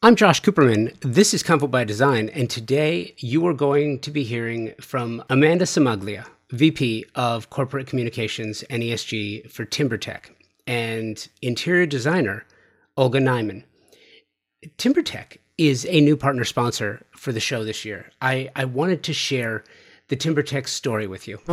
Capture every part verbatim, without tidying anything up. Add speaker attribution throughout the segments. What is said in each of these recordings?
Speaker 1: I'm Josh Cooperman. This is Convo by Design, and today you are going to be hearing from Amanda Cimaglia, V P of Corporate Communications and E S G for TimberTech, and interior designer Olga Nyman. TimberTech is a new partner sponsor for the show this year. I, I wanted to share the TimberTech story with you.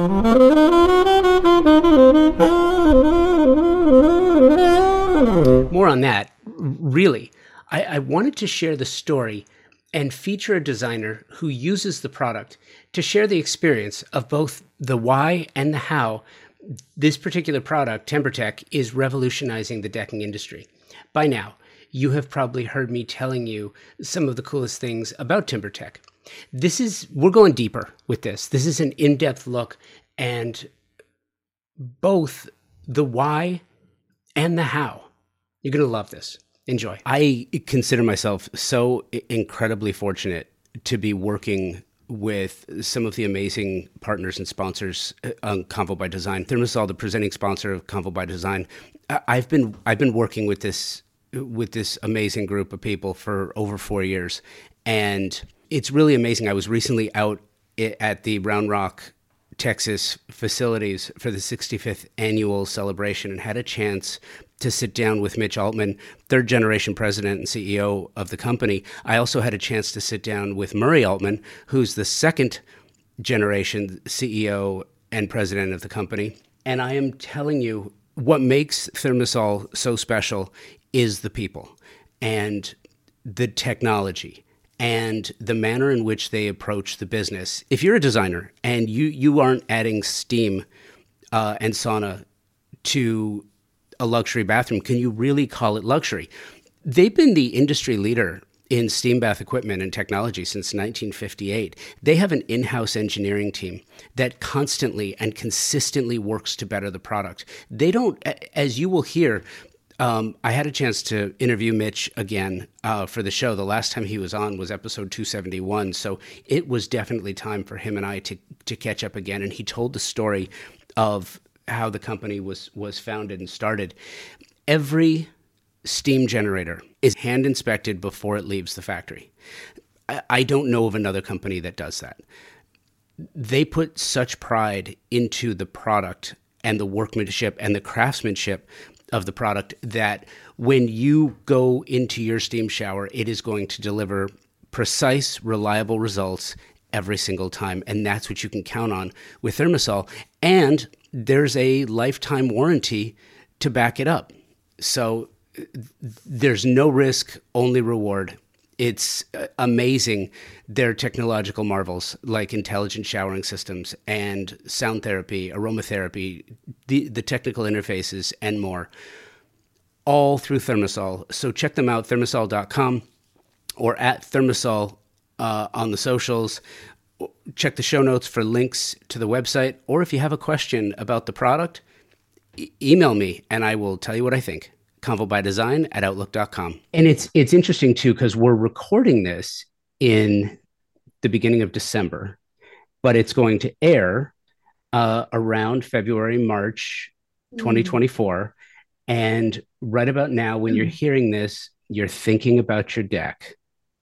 Speaker 1: More on that, really. I, I wanted to share the story and feature a designer who uses the product to share the experience of both the why and the how this particular product, TimberTech, is revolutionizing the decking industry. By now, you have probably heard me telling you some of the coolest things about TimberTech. This is, we're going deeper with this. This is an in-depth look and both the why and the how. You're going to love this. Enjoy. I consider myself so incredibly fortunate to be working with some of the amazing partners and sponsors on Convo by Design. ThermaSol, the presenting sponsor of Convo by Design. I've been I've been working with this with this amazing group of people for over four years, and it's really amazing. I was recently out at the Round Rock, Texas facilities for the sixty-fifth annual celebration and had a chance to sit down with Mitch Altman, third generation president and C E O of the company. I also had a chance to sit down with Murray Altman, who's the second generation C E O and president of the company. And I am telling you, what makes ThermaSol so special is the people and the technology and the manner in which they approach the business. If you're a designer and you you aren't adding steam uh, and sauna to a luxury bathroom, can you really call it luxury? They've been the industry leader in steam bath equipment and technology since nineteen fifty-eight. They have an in-house engineering team that constantly and consistently works to better the product. They don't, as you will hear, Um, I had a chance to interview Mitch again uh, for the show. The last time he was on was episode two seventy-one. So it was definitely time for him and I to to catch up again. And he told the story of how the company was was founded and started. Every steam generator is hand inspected before it leaves the factory. I, I don't know of another company that does that. They put such pride into the product and the workmanship and the craftsmanship of the product that when you go into your steam shower, it is going to deliver precise, reliable results every single time. And that's what you can count on with ThermaSol. And there's a lifetime warranty to back it up. So there's no risk, only reward. It's amazing, their technological marvels like intelligent showering systems and sound therapy, aromatherapy, the, the technical interfaces, and more, all through ThermaSol. So check them out, thermasol dot com or at ThermaSol uh, on the socials. Check the show notes for links to the website. Or if you have a question about the product, e- email me and I will tell you what I think. Convo by Design at outlook dot com. And it's it's interesting too, because we're recording this in the beginning of December, but it's going to air uh, around February, March twenty twenty-four. Mm. And right about now, when mm. you're hearing this, you're thinking about your deck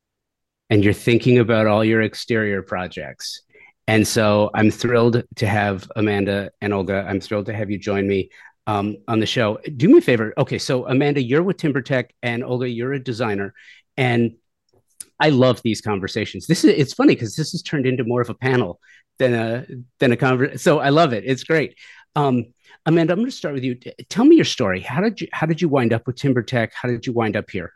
Speaker 1: and you're thinking about all your exterior projects. And so I'm thrilled to have Amanda and Olga. I'm thrilled to have you join me Um, on the show. Do me a favor. Okay, so Amanda, you're with TimberTech, and Olga, you're a designer, and I love these conversations. This is it's funny because this has turned into more of a panel than a than a conversation. So I love it. It's great. Um, Amanda, I'm going to start with you. Tell me your story. How did you how did you wind up with TimberTech? How did you wind up here?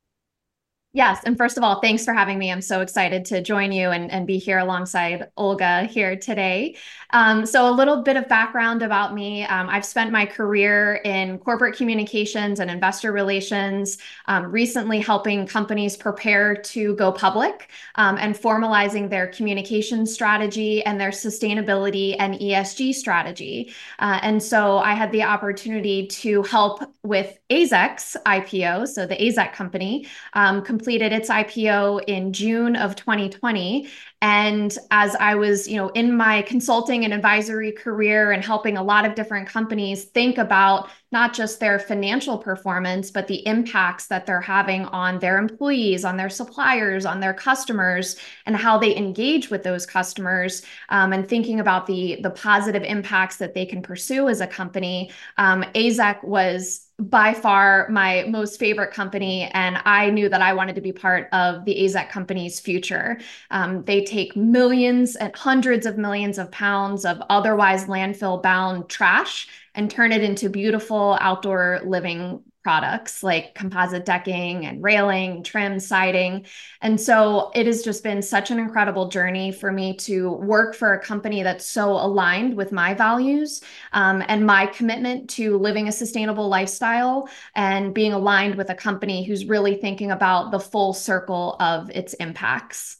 Speaker 2: Yes. And first of all, thanks for having me. I'm so excited to join you and, and be here alongside Olga here today. Um, so a little bit of background about me. Um, I've spent my career in corporate communications and investor relations, um, recently helping companies prepare to go public um, and formalizing their communication strategy and their sustainability and E S G strategy. Uh, and so I had the opportunity to help with AZEK's I P O, so the AZEK company, um, complete completed its I P O in June of twenty twenty. And as I was, you know, in my consulting and advisory career and helping a lot of different companies think about not just their financial performance, but the impacts that they're having on their employees, on their suppliers, on their customers, and how they engage with those customers, um, and thinking about the, the positive impacts that they can pursue as a company, um, A Z E C was by far my most favorite company. And I knew that I wanted to be part of the A Z E C company's future. Um, they take millions and hundreds of millions of pounds of otherwise landfill bound trash and turn it into beautiful outdoor living products like composite decking and railing, trim, siding. And so it has just been such an incredible journey for me to work for a company that's so aligned with my values, um, and my commitment to living a sustainable lifestyle and being aligned with a company who's really thinking about the full circle of its impacts.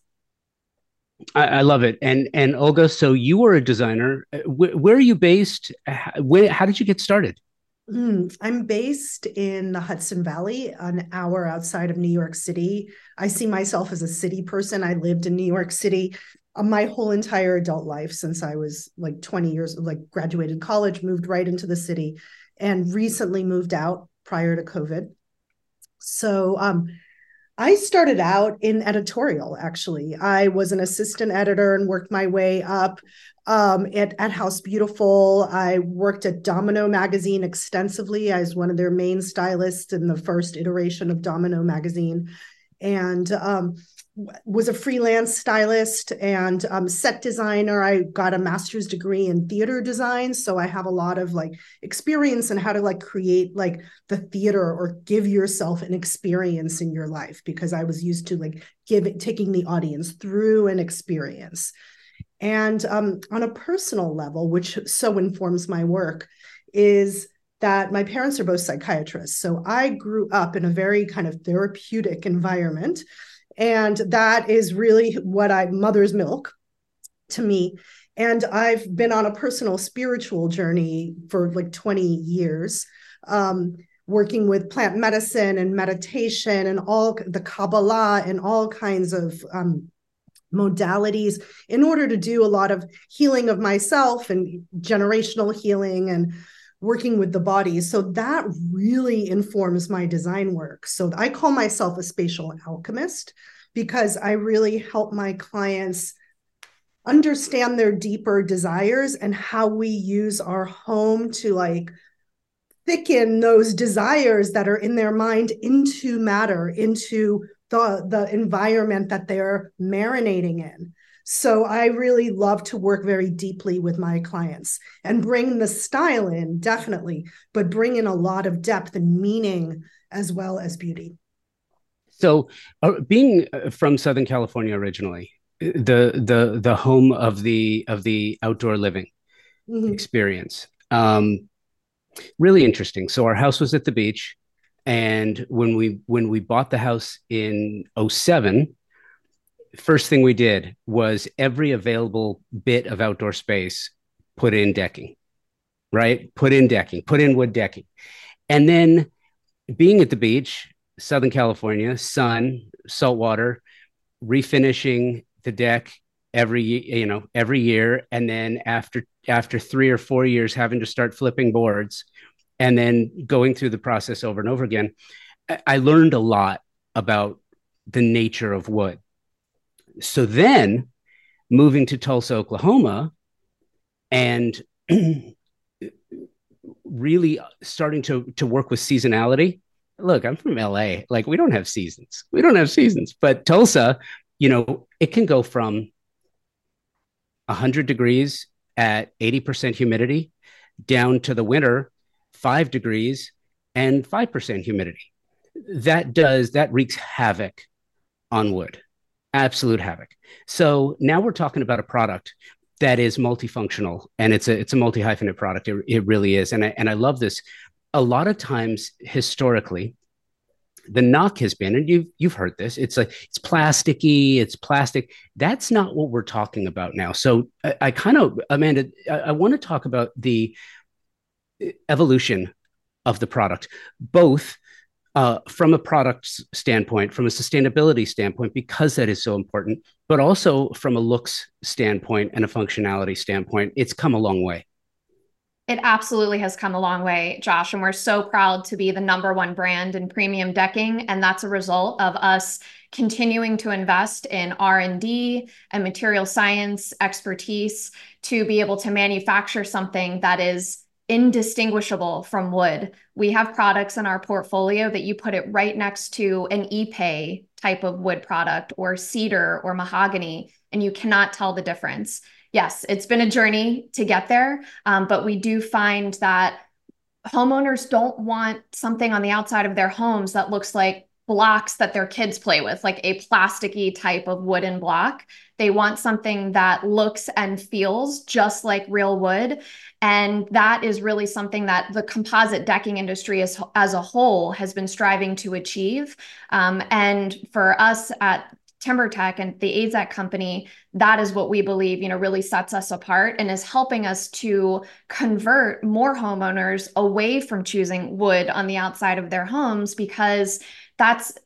Speaker 1: I, I love it. And and Olga, so you were a designer. Where, where are you based? Where, how did you get started?
Speaker 3: Mm, I'm based in the Hudson Valley, an hour outside of New York City. I see myself as a city person. I lived in New York City uh, my whole entire adult life since I was like twenty years, like graduated college, moved right into the city, and recently moved out prior to COVID. So um, I started out in editorial, actually. I was an assistant editor and worked my way up um, at, at House Beautiful. I worked at Domino Magazine extensively. I was one of their main stylists in the first iteration of Domino Magazine, and um, was a freelance stylist and um, set designer. I got a master's degree in theater design, so I have a lot of like experience in how to like create like the theater or give yourself an experience in your life, because I was used to like giving taking the audience through an experience. And um, on a personal level, which so informs my work, is that my parents are both psychiatrists. So I grew up in a very kind of therapeutic environment. And that is really what I, mother's milk to me. And I've been on a personal spiritual journey for like twenty years, um, working with plant medicine and meditation and all the Kabbalah and all kinds of um, modalities in order to do a lot of healing of myself and generational healing and working with the body. So that really informs my design work. So I call myself a spatial alchemist because I really help my clients understand their deeper desires and how we use our home to like thicken those desires that are in their mind into matter, into the, the environment that they're marinating in. So I really love to work very deeply with my clients and bring the style in, definitely, but bring in a lot of depth and meaning as well as beauty.
Speaker 1: So, uh, being from Southern California originally, the the the home of the of the outdoor living mm-hmm. experience, um, really interesting. So our house was at the beach, and when we when we bought the house in oh seven, first thing we did was every available bit of outdoor space, put in decking, right? Put in decking, put in wood decking. And then being at the beach, Southern California, sun, salt water, refinishing the deck every, you know, every year. And then after, after three or four years, having to start flipping boards and then going through the process over and over again, I learned a lot about the nature of wood. So then moving to Tulsa, Oklahoma, and really starting to, to work with seasonality. Look, I'm from L A. Like, we don't have seasons. We don't have seasons. But Tulsa, you know, it can go from one hundred degrees at eighty percent humidity down to the winter, five degrees and five percent humidity. That does, that wreaks havoc on wood. Absolute havoc. So now we're talking about a product that is multifunctional, and it's a it's a multi-hyphenate product. It, it really is. And I, and I love this. A lot of times historically, the knock has been, and you've you've heard this, it's like it's plasticky, it's plastic. That's not what we're talking about now. So I, I kind of, Amanda, I, I want to talk about the evolution of the product, both uh, from a product standpoint, from a sustainability standpoint, because that is so important, but also from a looks standpoint and a functionality standpoint, it's come a long way.
Speaker 2: It absolutely has come a long way, Josh, and we're so proud to be the number one brand in premium decking, and that's a result of us continuing to invest in R and D and material science expertise to be able to manufacture something that is indistinguishable from wood. We have products in our portfolio that you put it right next to an Ipe type of wood product or cedar or mahogany, and you cannot tell the difference. Yes, it's been a journey to get there, um, but we do find that homeowners don't want something on the outside of their homes that looks like blocks that their kids play with, like a plasticky type of wooden block. They want something that looks and feels just like real wood. And that is really something that the composite decking industry as, as a whole has been striving to achieve. Um, and for us at TimberTech and the A Z E C company, that is what we believe, you know, really sets us apart and is helping us to convert more homeowners away from choosing wood on the outside of their homes, because that's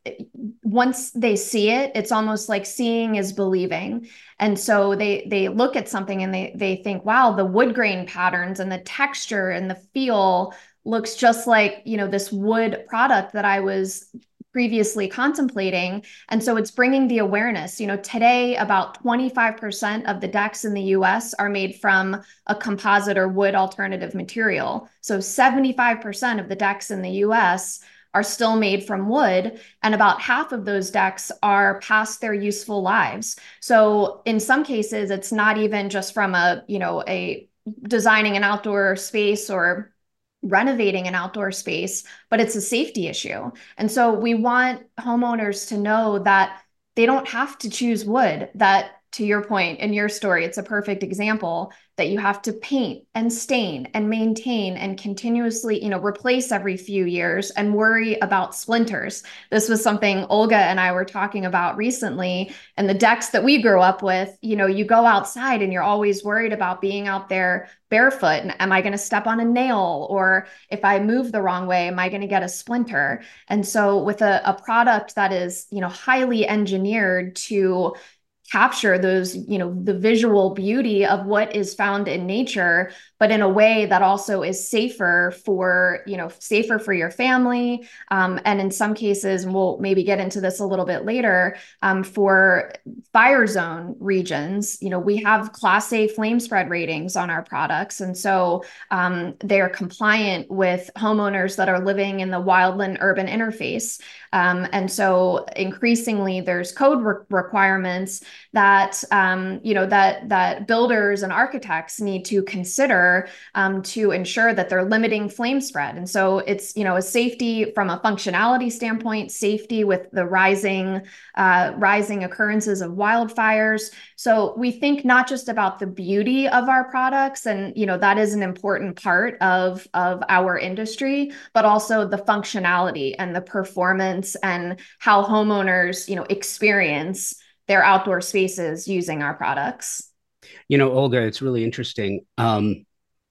Speaker 2: once they see it, it's almost like seeing is believing. And so they they look at something and they they think, wow, the wood grain patterns and the texture and the feel looks just like, you know, this wood product that I was previously contemplating. And so it's bringing the awareness. You know, today, about twenty-five percent of the decks in the U S are made from a composite or wood alternative material. So seventy-five percent of the decks in the U S are still made from wood, and about half of those decks are past their useful lives. So in some cases, it's not even just from a, you know, a designing an outdoor space or renovating an outdoor space, but it's a safety issue. And so we want homeowners to know that they don't have to choose wood, that to your point in your story, it's a perfect example that you have to paint and stain and maintain and continuously, you know, replace every few years and worry about splinters. This was something Olga and I were talking about recently. And the decks that we grew up with, you know, you go outside and you're always worried about being out there barefoot. And am I going to step on a nail? Or if I move the wrong way, am I going to get a splinter? And so with a, a product that is, you know, highly engineered to capture those, you know, the visual beauty of what is found in nature, but in a way that also is safer for, you know, safer for your family. Um, and in some cases, and we'll maybe get into this a little bit later, um, for fire zone regions, you know, we have Class A flame spread ratings on our products. And so um, they are compliant with homeowners that are living in the wildland urban interface. Um, and so increasingly there's code re- requirements that, um, you know, that, that builders and architects need to consider um, to ensure that they're limiting flame spread. And so it's, you know, a safety from a functionality standpoint, safety with the rising, uh, rising occurrences of wildfires. So we think not just about the beauty of our products, and, you know, that is an important part of, of our industry, but also the functionality and the performance and how homeowners, you know, experience their outdoor spaces using our products.
Speaker 1: You know, Olga, it's really interesting. Um,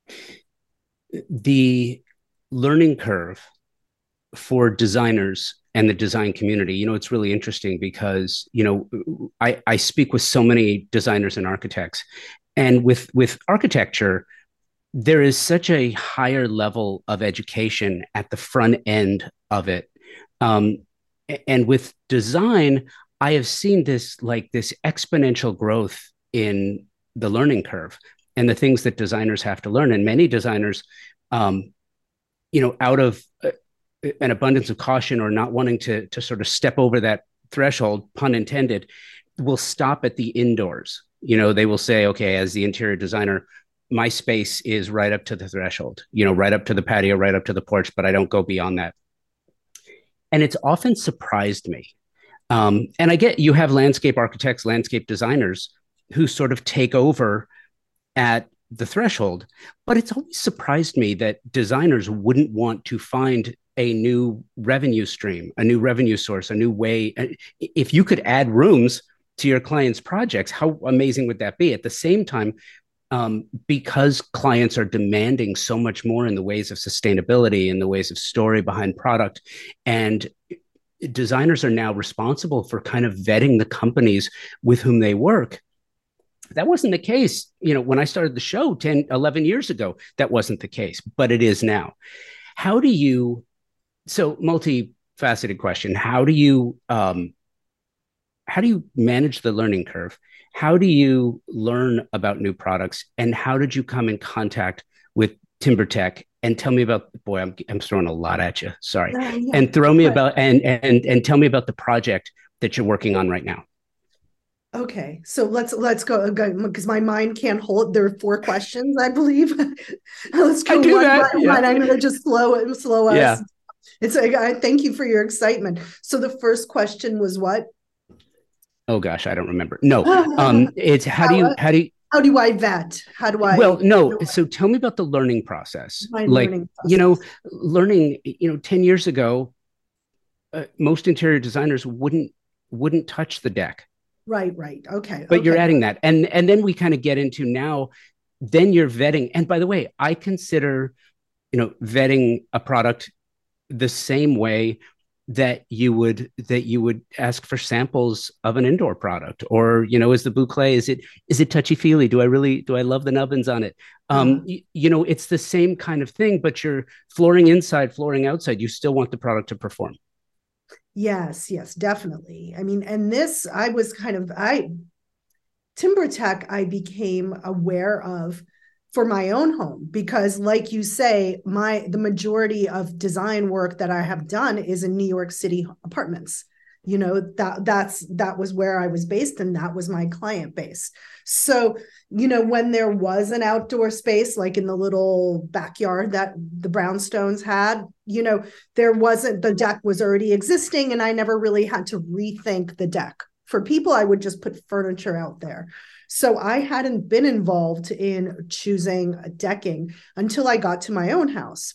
Speaker 1: the learning curve for designers and the design community, you know, it's really interesting because, you know, I, I speak with so many designers and architects, and with, with architecture, there is such a higher level of education at the front end of it. Um, and with design, I have seen this like this exponential growth in the learning curve and the things that designers have to learn. And many designers, um, you know, out of uh, an abundance of caution or not wanting to, to sort of step over that threshold, pun intended, will stop at the indoors. You know, they will say, okay, as the interior designer, my space is right up to the threshold, you know, right up to the patio, right up to the porch, but I don't go beyond that. And it's often surprised me. Um, and I get you have landscape architects, landscape designers who sort of take over at the threshold, but it's always surprised me that designers wouldn't want to find a new revenue stream, a new revenue source, a new way. If you could add rooms to your clients' projects, how amazing would that be? At the same time, um, because clients are demanding so much more in the ways of sustainability, in the ways of story behind product. And designers are now responsible for kind of vetting the companies with whom they work. That wasn't the case, you know, when I started the show ten, eleven years ago. That wasn't the case, but it is now. How do you, so multifaceted question, how do you, um, how do you manage the learning curve? How do you learn about new products? And how did you come in contact with TimberTech? And tell me about, boy, I'm, I'm throwing a lot at you. Sorry. Uh, yeah. And throw me about, and, and, and tell me about the project that you're working on right now.
Speaker 3: Okay, so let's let's go because my mind can't hold. There are four questions, I believe. Let's go
Speaker 1: I do
Speaker 3: one
Speaker 1: that.
Speaker 3: by
Speaker 1: Yeah.
Speaker 3: one. I'm going to just slow it, slow us.
Speaker 1: Yeah.
Speaker 3: It's like, I thank you for your excitement. So the first question was what?
Speaker 1: Oh gosh, I don't remember. No, um, it's how do you how do you
Speaker 3: how do I vet? How do I?
Speaker 1: Well, no. So tell me about the learning process.
Speaker 3: My
Speaker 1: like
Speaker 3: learning process.
Speaker 1: You know, learning. You know, ten years ago, uh, most interior designers wouldn't wouldn't touch the deck.
Speaker 3: Right, right. Okay.
Speaker 1: But
Speaker 3: okay.
Speaker 1: you're adding that. And and then we kind of get into now, then you're vetting. And by the way, I consider, you know, vetting a product the same way that you would that you would ask for samples of an indoor product. Or, you know, is the boucle, is it is it touchy-feely? Do I really do I love the nubbins on it? Um, yeah. you, you know, it's the same kind of thing, but you're flooring inside, flooring outside. You still want the product to perform.
Speaker 3: Yes, yes, definitely. I mean, and this, I was kind of, I, TimberTech, I became aware of for my own home because, like you say, my, the majority of design work that I have done is in New York City apartments. You know, that that's, that was where I was based and that was my client base. So, you know, when there was an outdoor space, like in the little backyard that the Brownstones had, you know, there wasn't, the deck was already existing and I never really had to rethink the deck. For people, I would just put furniture out there. So I hadn't been involved in choosing a decking until I got to my own house.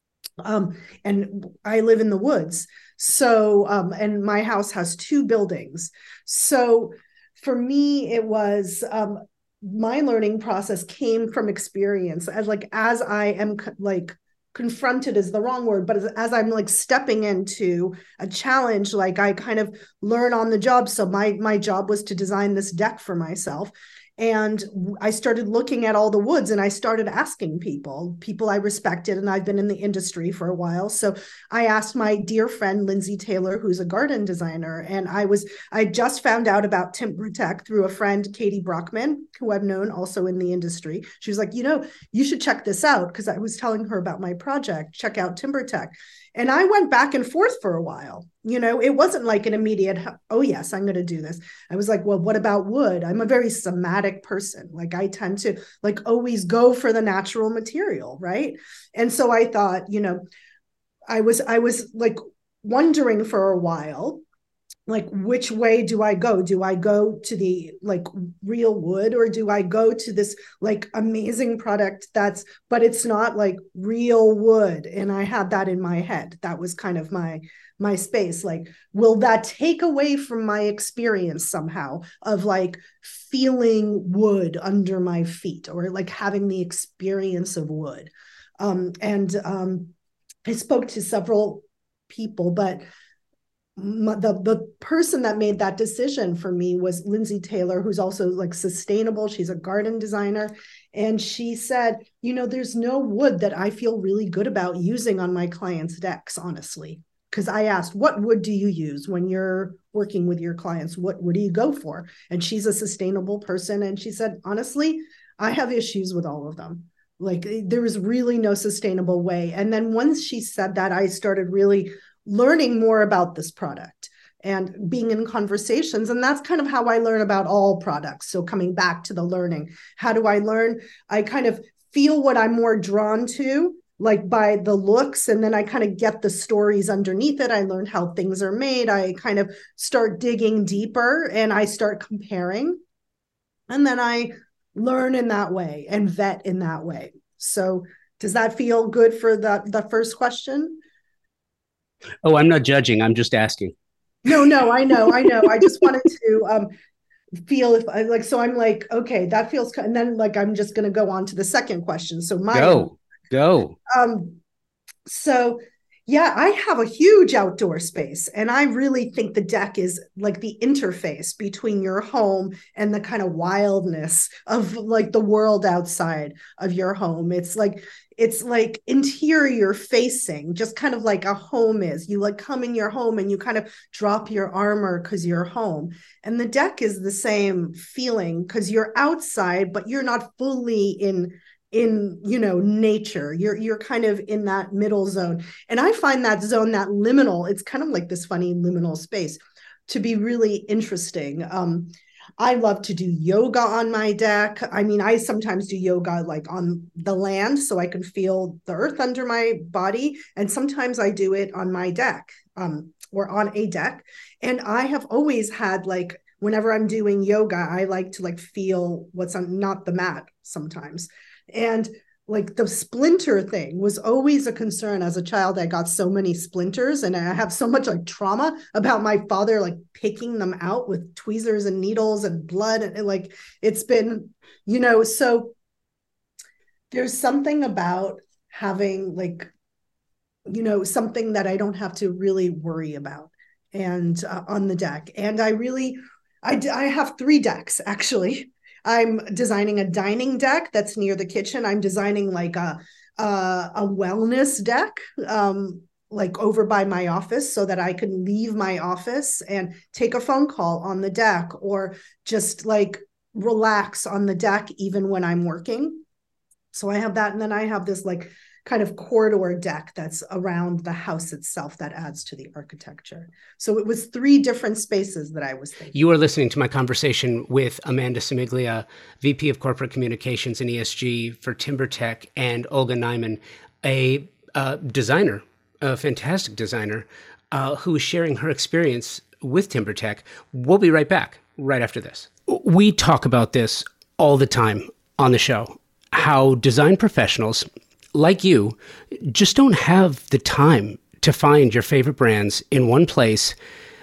Speaker 3: Um, and I live in the woods. So, um, and my house has two buildings. So for me, it was, um, my learning process came from experience. As like, as I am like confronted is the wrong word, but as, as I'm like stepping into a challenge, like I kind of learn on the job. So my, my job was to design this deck for myself. And I started looking at all the woods and I started asking people, people I respected, and I've been in the industry for a while. So I asked my dear friend, Lindsay Taylor, who's a garden designer. And I was, I just found out about TimberTech through a friend, Katie Brockman, who I've known also in the industry. She was like, you know, you should check this out. Cause I was telling her about my project, check out TimberTech. And I went back and forth for a while. You know, it wasn't like an immediate, oh, yes, I'm going to do this. I was like, well, what about wood? I'm a very somatic person. Like I tend to like always go for the natural material. Right. And so I thought, you know, I was, I was like wondering for a while, like, which way do I go? Do I go to the like real wood or do I go to this like amazing product that's, but it's not like real wood? And I had that in my head. That was kind of my, my space. Like, will that take away from my experience somehow of like feeling wood under my feet or like having the experience of wood? Um, and um, I spoke to several people, but the the person that made that decision for me was Lindsay Taylor, who's also like sustainable. She's a garden designer. And she said, you know, there's no wood that I feel really good about using on my clients' decks, honestly. Because I asked, what wood do you use when you're working with your clients? What wood do you go for? And she's a sustainable person. And she said, honestly, I have issues with all of them. Like there was really no sustainable way. And then once she said that, I started really learning more about this product and being in conversations. And that's kind of how I learn about all products. So coming back to the learning, how do I learn? I kind of feel what I'm more drawn to, like by the looks, and then I kind of get the stories underneath it. I learned how things are made. I kind of start digging deeper and I start comparing. And then I learn in that way and vet in that way. So does that feel good for the, the first question?
Speaker 1: Oh, I'm not judging. I'm just asking.
Speaker 3: No, no, I know, I know. I just wanted to, um, feel if I like, so I'm like, okay, that feels, and then like, I'm just going to go on to the second question. So my,
Speaker 1: Go, go.
Speaker 3: um, so yeah, I have a huge outdoor space, and I really think the deck is like the interface between your home and the kind of wildness of like the world outside of your home. It's like it's like interior facing, just kind of like a home is. You like come in your home and you kind of drop your armor because you're home. And the deck is the same feeling because you're outside, but you're not fully in in, you know, nature. You're you're kind of in that middle zone. And I find that zone, that liminal, it's kind of like this funny liminal space, to be really interesting. Um, I love to do yoga on my deck. I mean, I sometimes do yoga like on the land so I can feel the earth under my body. And sometimes I do it on my deck, um, or on a deck. And I have always had like, whenever I'm doing yoga, I like to like feel what's on, not the mat sometimes. And like the splinter thing was always a concern as a child. I got so many splinters, and I have so much like trauma about my father like picking them out with tweezers and needles and blood. And like, it's been, you know, so there's something about having like, you know, something that I don't have to really worry about and uh, on the deck. And I really, I, I have three decks actually. I'm designing a dining deck that's near the kitchen. I'm designing like a a, a wellness deck, um, like over by my office, so that I can leave my office and take a phone call on the deck, or just like relax on the deck even when I'm working. So I have that, and then I have this like kind of corridor deck that's around the house itself that adds to the architecture. So it was three different spaces that I was thinking.
Speaker 1: You are listening to my conversation with Amanda Simiglia, V P of Corporate Communications and E S G for TimberTech, and Olga Nyman, a uh, designer, a fantastic designer, uh, who is sharing her experience with TimberTech. We'll be right back, right after this. We talk about this all the time on the show, how design professionals like you just don't have the time to find your favorite brands in one place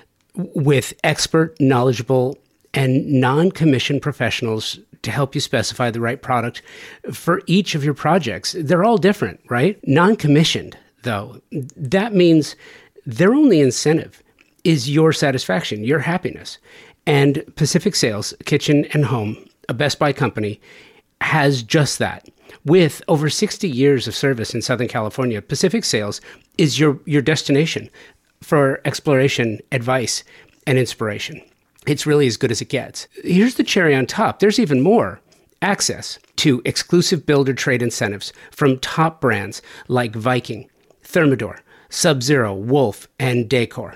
Speaker 1: with expert, knowledgeable, and non-commissioned professionals to help you specify the right product for each of your projects. They're all different, right? Non-commissioned, though, that means their only incentive is your satisfaction, your happiness. And Pacific Sales, Kitchen and Home, a Best Buy company, has just that. With over sixty years of service in Southern California, Pacific Sales is your, your destination for exploration, advice, and inspiration. It's really as good as it gets. Here's the cherry on top. There's even more. Access to exclusive builder trade incentives from top brands like Viking, Thermador, Sub-Zero, Wolf, and Decor.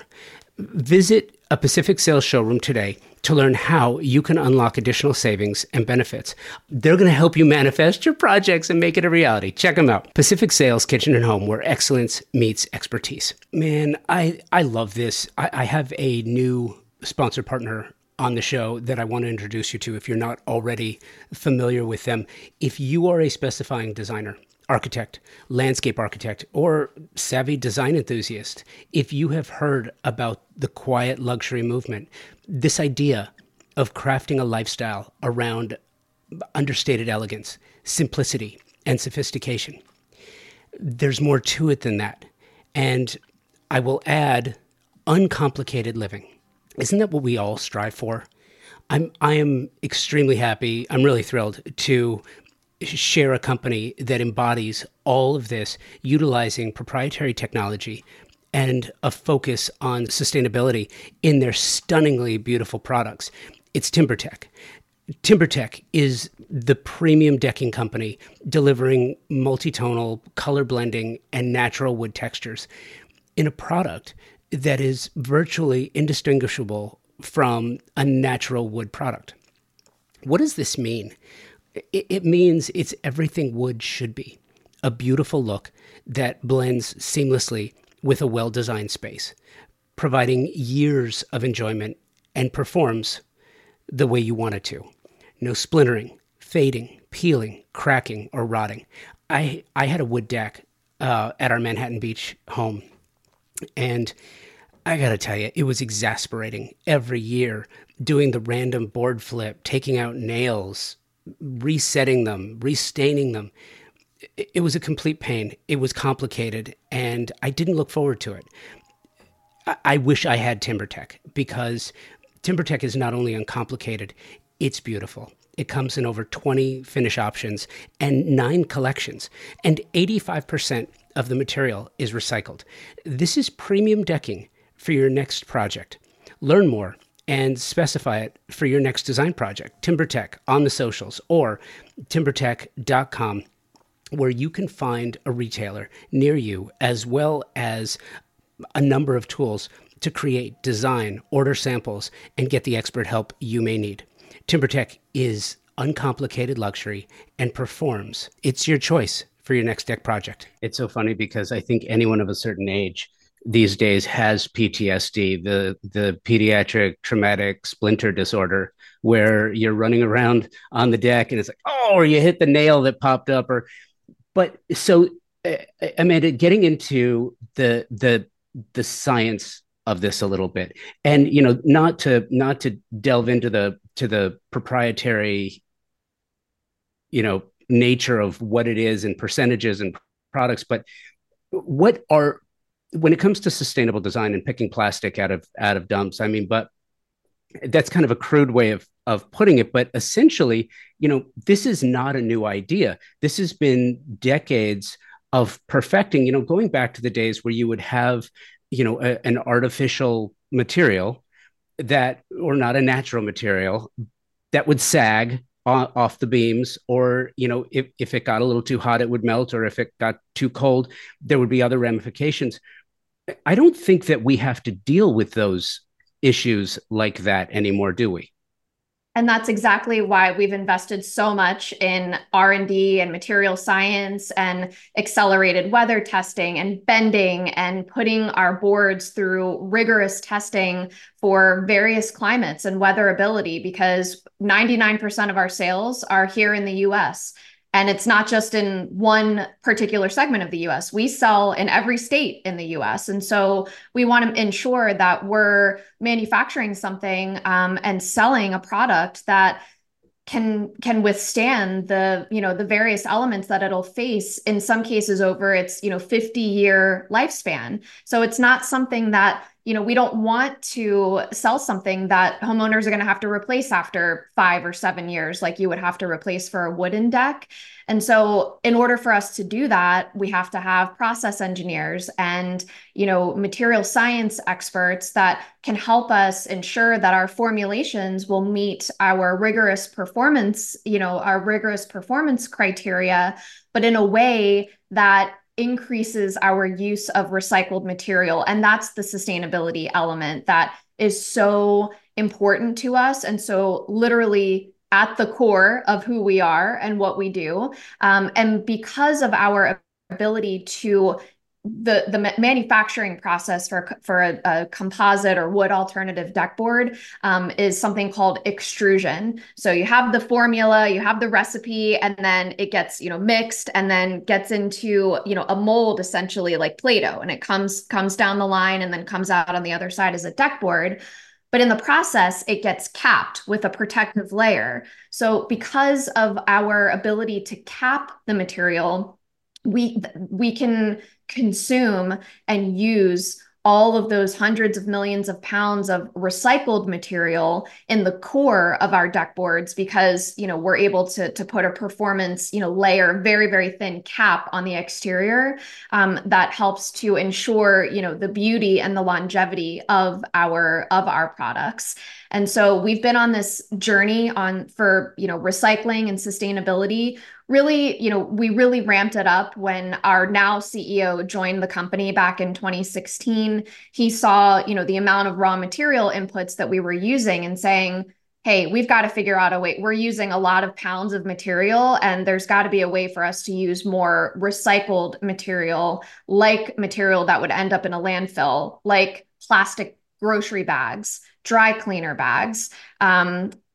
Speaker 1: Visit a Pacific Sales showroom today to learn how you can unlock additional savings and benefits. They're going to help you manifest your projects and make it a reality. Check them out. Pacific Sales, Kitchen and Home, where excellence meets expertise. Man, I, I love this. I, I have a new sponsor partner on the show that I want to introduce you to if you're not already familiar with them. If you are a specifying designer, architect, landscape architect, or savvy design enthusiast, if you have heard about the quiet luxury movement, this idea of crafting a lifestyle around understated elegance, simplicity, and sophistication, there's more to it than that. And I will add uncomplicated living. Isn't that what we all strive for? I'm, I am extremely happy. I'm really thrilled to share a company that embodies all of this, utilizing proprietary technology and a focus on sustainability in their stunningly beautiful products. It's TimberTech. TimberTech is the premium decking company delivering multi-tonal, color blending, and natural wood textures in a product that is virtually indistinguishable from a natural wood product. What does this mean? It means it's everything wood should be. A beautiful look that blends seamlessly with a well-designed space, providing years of enjoyment and performs the way you want it to. No splintering, fading, peeling, cracking, or rotting. I, I had a wood deck uh, at our Manhattan Beach home, and I got to tell you, it was exasperating every year doing the random board flip, taking out nails, resetting them, restaining them. It, it was a complete pain. It was complicated, and I didn't look forward to it. I, I wish I had TimberTech, because TimberTech is not only uncomplicated, it's beautiful. It comes in over twenty finish options and nine collections, and eighty-five percent of the material is recycled. This is premium decking for your next project. Learn more and specify it for your next design project. TimberTech on the socials or timbertech dot com, where you can find a retailer near you, as well as a number of tools to create, design, order samples, and get the expert help you may need. TimberTech is uncomplicated luxury and performs. It's your choice for your next deck project. It's so funny because I think anyone of a certain age these days has P T S D, the the pediatric traumatic splinter disorder, where you're running around on the deck and it's like, oh, or you hit the nail that popped up, or. But so, uh, Amanda, getting into the the the science of this a little bit, and you know, not to not to delve into the to the proprietary, you know, nature of what it is and percentages and products, but what are, when it comes to sustainable design and picking plastic out of out of dumps, I mean, but that's kind of a crude way of of putting it, but essentially, you know, this is not a new idea. This has been decades of perfecting, you know, going back to the days where you would have, you know, a, an artificial material that, or not a natural material, that would sag off the beams, or, you know, if, if it got a little too hot, it would melt, or if it got too cold, there would be other ramifications. I don't think that we have to deal with those issues like that anymore, do we?
Speaker 2: And that's exactly why we've invested so much in R and D and material science and accelerated weather testing and bending and putting our boards through rigorous testing for various climates and weatherability, because ninety-nine percent of our sales are here in the U S. And it's not just in one particular segment of the U S. We sell in every state in the U S. And so we want to ensure that we're manufacturing something um, and selling a product that can can withstand the, you know, the various elements that it'll face, in some cases over its, you know, fifty year lifespan. So it's not something that, you know, we don't want to sell something that homeowners are going to have to replace after five or seven years, like you would have to replace for a wooden deck. And so in order for us to do that, we have to have process engineers and, you know, material science experts that can help us ensure that our formulations will meet our rigorous performance, you know, our rigorous performance criteria, but in a way that increases our use of recycled material. And that's the sustainability element that is so important to us. And so literally at the core of who we are and what we do. Um, and because of our ability to the the manufacturing process for for a, a composite or wood alternative deck board um, is something called extrusion. So you have the formula, you have the recipe, and then it gets, you know, mixed and then gets into, you know, a mold, essentially like Play-Doh, and it comes comes down the line and then comes out on the other side as a deck board. But in the process, it gets capped with a protective layer. So because of our ability to cap the material, we we can consume and use all of those hundreds of millions of pounds of recycled material in the core of our deck boards, because, you know, we're able to, to put a performance, you know, layer, very, very thin cap on the exterior um, that helps to ensure, you know, the beauty and the longevity of our of our products. And so we've been on this journey on for, you know, recycling and sustainability. Really, you know, we really ramped it up when our now C E O joined the company back in twenty sixteen. He saw, you know, the amount of raw material inputs that we were using and saying, hey, we've got to figure out a way. We're using a lot of pounds of material, and there's got to be a way for us to use more recycled material, like material that would end up in a landfill, like plastic grocery bags, dry cleaner bags, um,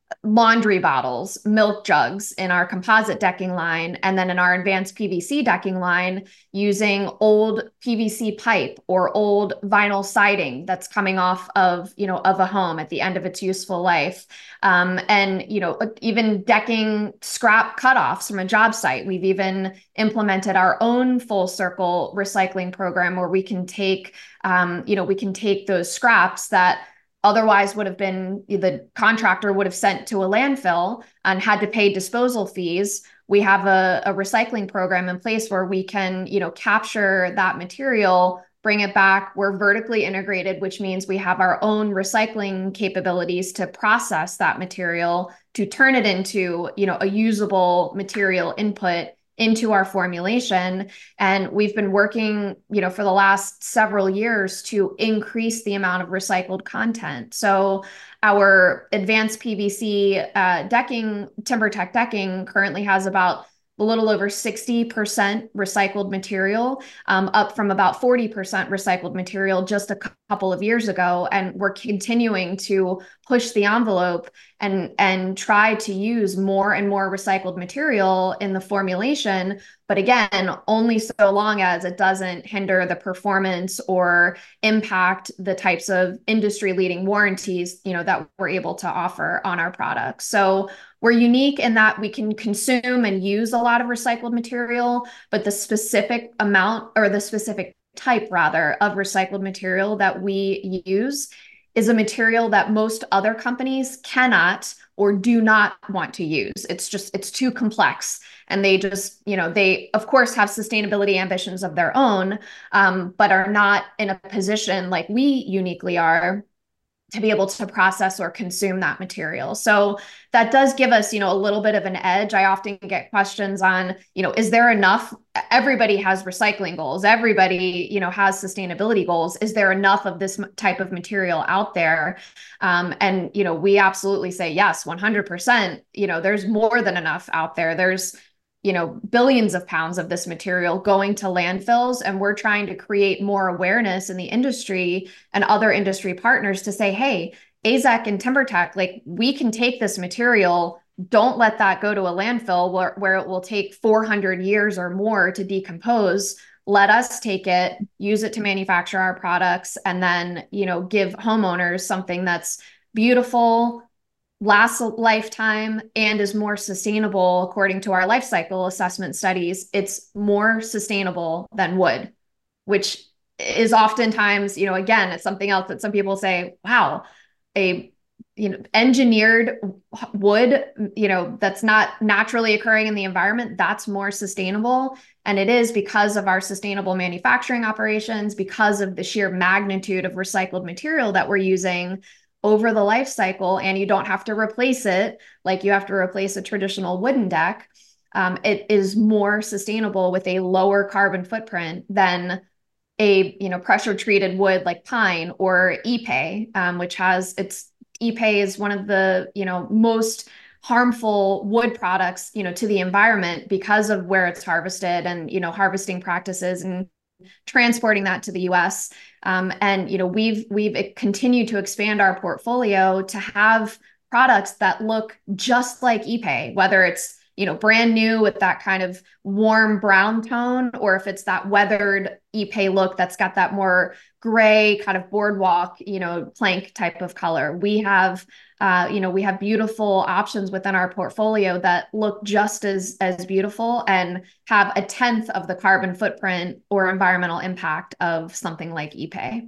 Speaker 2: laundry bottles, milk jugs in our composite decking line, and then in our advanced P V C decking line, using old P V C pipe or old vinyl siding that's coming off of, you know, of a home at the end of its useful life. Um, and, you know, even decking scrap cutoffs from a job site. We've even implemented our own full circle recycling program where we can take, um, you know, we can take those scraps that otherwise would have been, the contractor would have sent to a landfill and had to pay disposal fees. We have a, a recycling program in place where we can, you know, capture that material, bring it back. We're vertically integrated, which means we have our own recycling capabilities to process that material to turn it into, you know, a usable material input into our formulation. And we've been working, you know, for the last several years to increase the amount of recycled content. So our advanced P V C uh, decking, TimberTech decking currently has about a little over sixty percent recycled material, um, up from about forty percent recycled material just a couple of years ago. And we're continuing to push the envelope and, and try to use more and more recycled material in the formulation. But again, only so long as it doesn't hinder the performance or impact the types of industry leading warranties, you know, that we're able to offer on our products. So we're unique in that we can consume and use a lot of recycled material, but the specific amount or the specific type rather of recycled material that we use is a material that most other companies cannot or do not want to use. It's just, it's too complex. And they just, you know, they of course have sustainability ambitions of their own, um, but are not in a position like we uniquely are to be able to process or consume that material. So that does give us, you know, a little bit of an edge. I often get questions on, you know, is there enough? Everybody has recycling goals. Everybody, you know, has sustainability goals. Is there enough of this type of material out there? Um, and, you know, we absolutely say yes, one hundred percent. You know, there's more than enough out there. There's, you know, billions of pounds of this material going to landfills. And we're trying to create more awareness in the industry and other industry partners to say, hey, AZEK and TimberTech, like we can take this material, don't let that go to a landfill where, where it will take four hundred years or more to decompose. Let us take it, use it to manufacture our products, and then, you know, give homeowners something that's beautiful, lasts a lifetime, and is more sustainable. According to our life cycle assessment studies, it's more sustainable than wood, which is oftentimes, you know, again, it's something else that some people say, wow, a, you know, engineered wood, you know, that's not naturally occurring in the environment, that's more sustainable. And it is because of our sustainable manufacturing operations, because of the sheer magnitude of recycled material that we're using over the life cycle. And you don't have to replace it like you have to replace a traditional wooden deck. Um, it is more sustainable with a lower carbon footprint than a, you know, pressure treated wood like pine or Ipe, um, which has its Ipe is one of the, you know, most harmful wood products, you know, to the environment because of where it's harvested and, you know, harvesting practices and transporting that to the U S. Um, and, you know, we've, we've continued to expand our portfolio to have products that look just like Ipe, whether it's, you know, brand new with that kind of warm brown tone, or if it's that weathered Ipe look that's got that more gray kind of boardwalk, you know, plank type of color. We have, uh, you know, we have beautiful options within our portfolio that look just as, as beautiful and have a tenth of the carbon footprint or environmental impact of something like Ipe.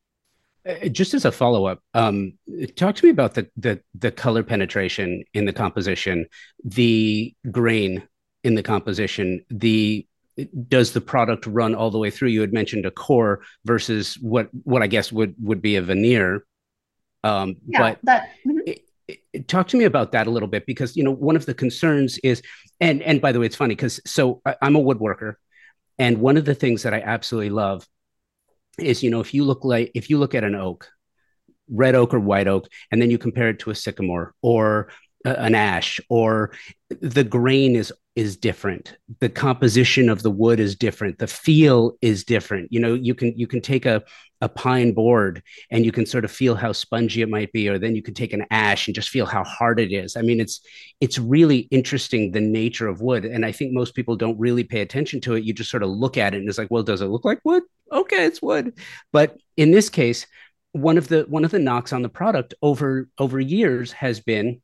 Speaker 1: Just as a follow-up, um, talk to me about the, the the color penetration in the composition, the grain in the composition. The does the product run all the way through? You had mentioned a core versus what what I guess would would be a veneer. Um,
Speaker 2: yeah,
Speaker 1: but
Speaker 2: that. Mm-hmm.
Speaker 1: it, it, talk to me about that a little bit, because you know one of the concerns is, and and by the way, it's funny because so I, I'm a woodworker, and one of the things that I absolutely love is, you know, if you look like if you look at an oak, red oak or white oak, and then you compare it to a sycamore or a, an ash, or the grain is is different, the composition of the wood is different, the feel is different. You know, you can you can take a a pine board and you can sort of feel how spongy it might be, or then you can take an ash and just feel how hard it is. I mean, it's it's really interesting, the nature of wood. And I think most people don't really pay attention to it. You just sort of look at it and it's like, well, does it look like wood? Okay, it's wood. But in this case, one of the one of the knocks on the product over over years has been,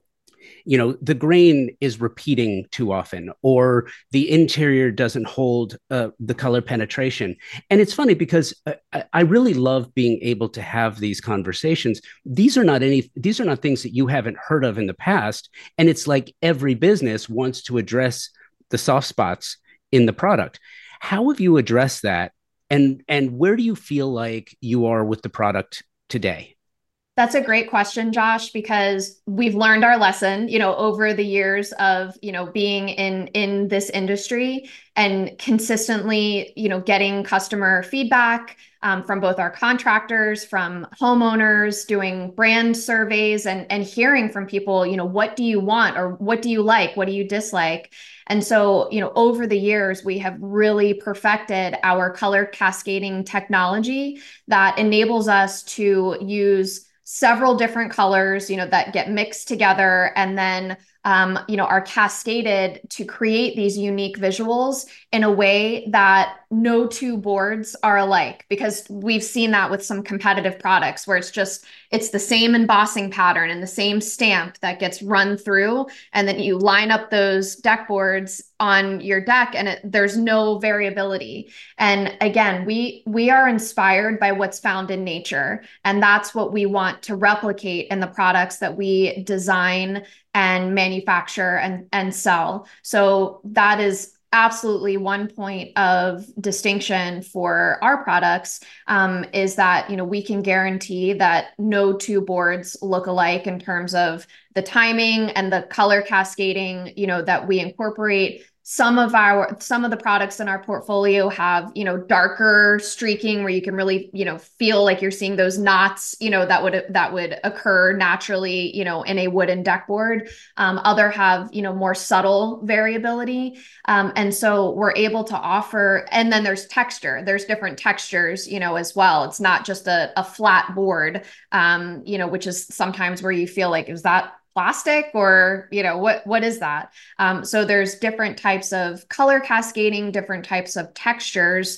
Speaker 1: you know, the grain is repeating too often, or the interior doesn't hold uh, the color penetration. And it's funny because I, I really love being able to have these conversations. These are not any, these are not things that you haven't heard of in the past. And it's like every business wants to address the soft spots in the product. How have you addressed that? And, and where do you feel like you are with the product today?
Speaker 2: That's a great question, Josh, because we've learned our lesson, you know, over the years of, you know, being in in this industry and consistently, you know, getting customer feedback um, from both our contractors, from homeowners, doing brand surveys, and and hearing from people, you know, what do you want, or what do you like, what do you dislike? And so, you know, over the years, we have really perfected our color cascading technology that enables us to use several different colors, you know, that get mixed together and then, um, you know, are cascaded to create these unique visuals in a way that no two boards are alike, because we've seen that with some competitive products where it's just, it's the same embossing pattern and the same stamp that gets run through. And then you line up those deck boards on your deck and it, there's no variability. And again, we, we are inspired by what's found in nature. And that's what we want to replicate in the products that we design and manufacture and, and sell. So that is absolutely one point of distinction for our products, um, is that, you know, we can guarantee that no two boards look alike in terms of the timing and the color cascading, you know, that we incorporate. Some of our, some of the products in our portfolio have, you know, darker streaking where you can really, you know, feel like you're seeing those knots, you know, that would, that would occur naturally, you know, in a wooden deck board. Um, other have, you know, more subtle variability. Um, and so we're able to offer, and then there's texture, there's different textures, you know, as well. It's not just a, a flat board, um, you know, which is sometimes where you feel like, is that plastic, or, you know, what, what is that? Um, so there's different types of color cascading, different types of textures,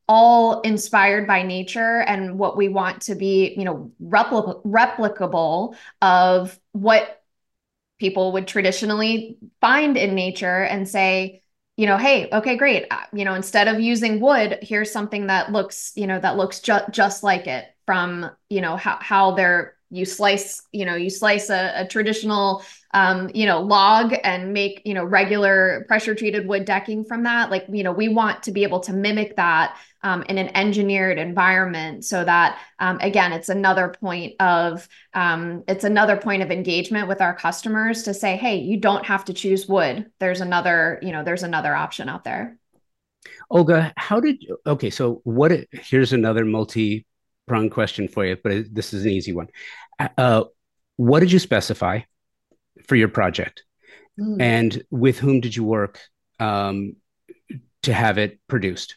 Speaker 2: all inspired by nature and what we want to be, you know, repli- replicable of what people would traditionally find in nature and say, you know, hey, okay, great. You know, instead of using wood, here's something that looks, you know, that looks ju- just like it from, you know, how, how they're, you slice, you know, you slice a, a traditional, um, you know, log and make, you know, regular pressure treated wood decking from that. Like, you know, we want to be able to mimic that um, in an engineered environment so that, um, again, it's another point of, um, it's another point of engagement with our customers to say, hey, you don't have to choose wood. There's another, you know, there's another option out there.
Speaker 1: Olga, how did you, okay, so what, here's another multi pronged question for you, but this is an easy one. Uh, what did you specify for your project? Mm. And with whom did you work um, to have it produced?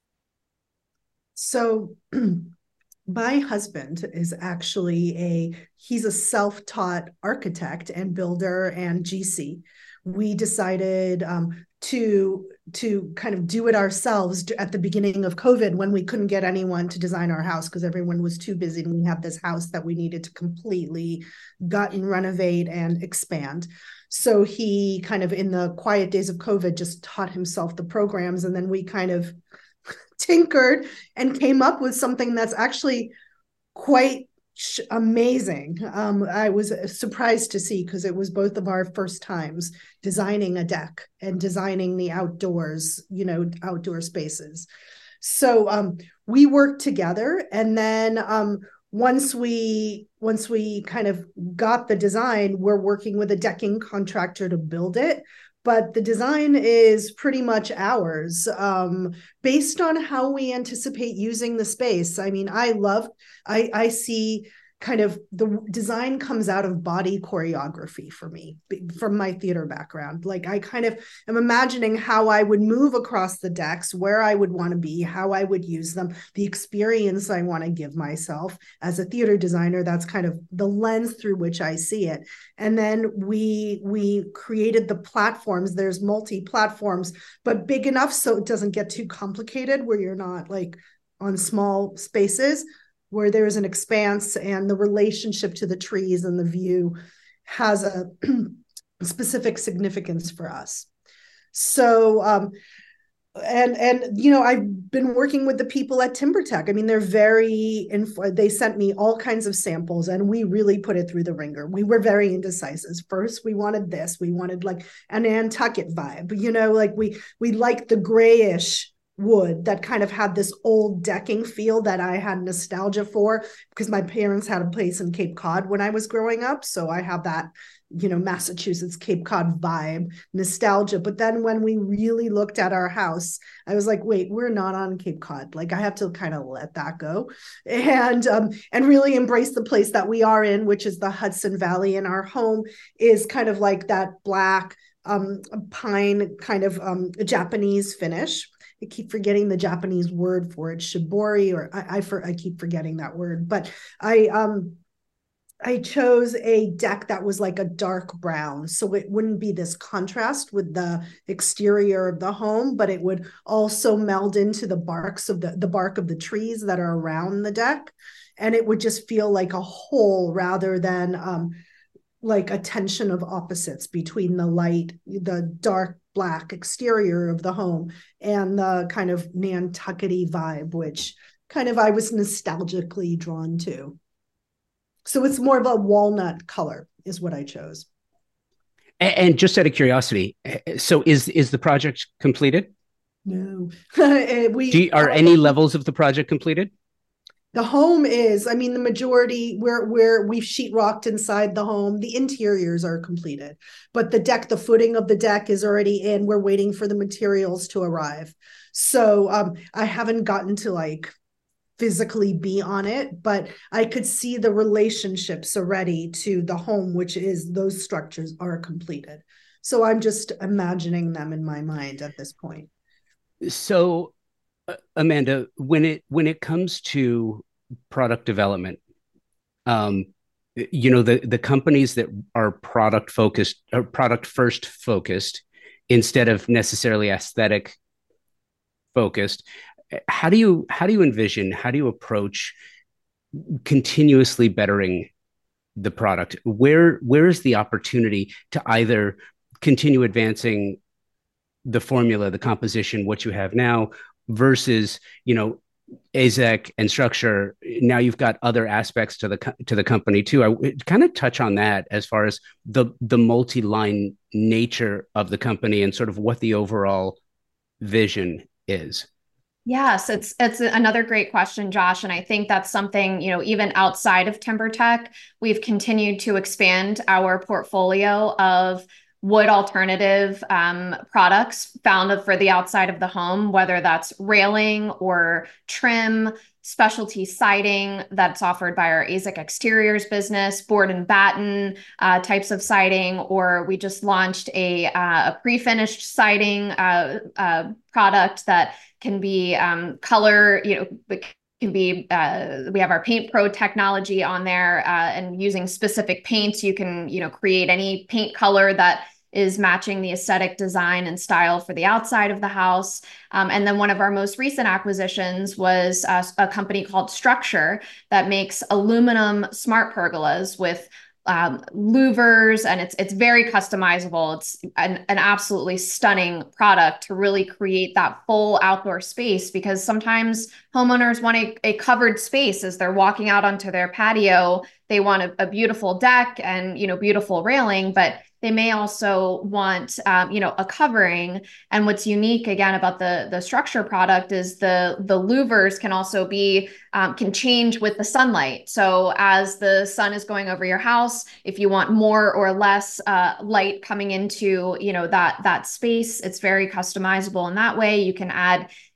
Speaker 3: So my husband is actually a, he's a self-taught architect and builder and G C. We decided um, to to kind of do it ourselves at the beginning of COVID when we couldn't get anyone to design our house because everyone was too busy, and we had this house that we needed to completely gut and renovate and expand. So he kind of, in the quiet days of COVID, just taught himself the programs, and then we kind of tinkered and came up with something that's actually quite amazing. Um, I was surprised to see, because it was both of our first times designing a deck and designing the outdoors, you know, outdoor spaces. So um, we worked together, and then um, once we once we kind of got the design, we're working with a decking contractor to build it. But the design is pretty much ours, um, based on how we anticipate using the space. I mean, I love, I, I see kind of the design comes out of body choreography for me from my theater background. Like I kind of am imagining how I would move across the decks, where I would want to be, how I would use them, the experience I want to give myself as a theater designer. That's kind of the lens through which I see it. And then we we created the platforms. There's multi-platforms, but big enough so it doesn't get too complicated where you're not like on small spaces, where there's an expanse and the relationship to the trees and the view has a specific significance for us. So, um, and, and, you know, I've been working with the people at TimberTech. I mean, they're very, inf- they sent me all kinds of samples and we really put it through the ringer. We were very indecisive. First, we wanted this, we wanted like an Nantucket vibe, you know, like we, we liked the grayish wood that kind of had this old decking feel that I had nostalgia for because my parents had a place in Cape Cod when I was growing up. So I have that, you know, Massachusetts Cape Cod vibe, nostalgia. But then when we really looked at our house, I was like, wait, we're not on Cape Cod. Like I have to kind of let that go and, um, and really embrace the place that we are in, which is the Hudson Valley. And our home is kind of like that black um, pine kind of um, Japanese finish. I keep forgetting the Japanese word for it, shibori, or I, I, for, I keep forgetting that word. But I um, I chose a deck that was like a dark brown, so it wouldn't be this contrast with the exterior of the home, but it would also meld into the barks of the the bark of the trees that are around the deck, and it would just feel like a whole rather than um, like a tension of opposites between the light, the dark black exterior of the home and the kind of Nantucket-y vibe, which kind of I was nostalgically drawn to. So it's more of a walnut color is what I chose.
Speaker 1: And, and just out of curiosity, so is is the project completed?
Speaker 3: No. we
Speaker 1: Do you, are any levels of the project completed?
Speaker 3: The home is, I mean, the majority where where we've sheetrocked inside the home, the interiors are completed, but the deck, the footing of the deck is already in. We're waiting for the materials to arrive. So um, I haven't gotten to like physically be on it, but I could see the relationships already to the home, which is those structures are completed. So I'm just imagining them in my mind at this point.
Speaker 1: So Amanda, when it when it comes to product development, um, you know, the the companies that are product focused or product first focused instead of necessarily aesthetic focused, how do you how do you envision, how do you approach continuously bettering the product? Where where is the opportunity to either continue advancing the formula, the composition, what you have now, versus, you know, A Z E C and structure? Now you've got other aspects to the to the company too. I kind of touch on that as far as the the multi-line nature of the company and sort of what the overall vision is.
Speaker 2: Yes, it's it's another great question, Josh. And I think that's something, you know, even outside of TimberTech, we've continued to expand our portfolio of wood alternative um, products found for the outside of the home, whether that's railing or trim, specialty siding that's offered by our A Z E C Exteriors business, board and batten uh, types of siding, or we just launched a, uh, a pre-finished siding uh, uh, product that can be um, color, you know, can be, uh, we have our Paint Pro technology on there, uh, and using specific paints, you can, you know, create any paint color that is matching the aesthetic design and style for the outside of the house. Um, and then one of our most recent acquisitions was uh, a company called Structure that makes aluminum smart pergolas with Um, louvers, and it's it's very customizable. It's an, an absolutely stunning product to really create that full outdoor space, because sometimes homeowners want a, a covered space as they're walking out onto their patio. They want a, a beautiful deck and, you know, beautiful railing, but they may also want, um, you know, a covering. And what's unique again about the the Structure product is the the louvers can also be um, can change with the sunlight. So as the sun is going over your house, if you want more or less uh, light coming into, you know, that that space, it's very customizable in that way. You can add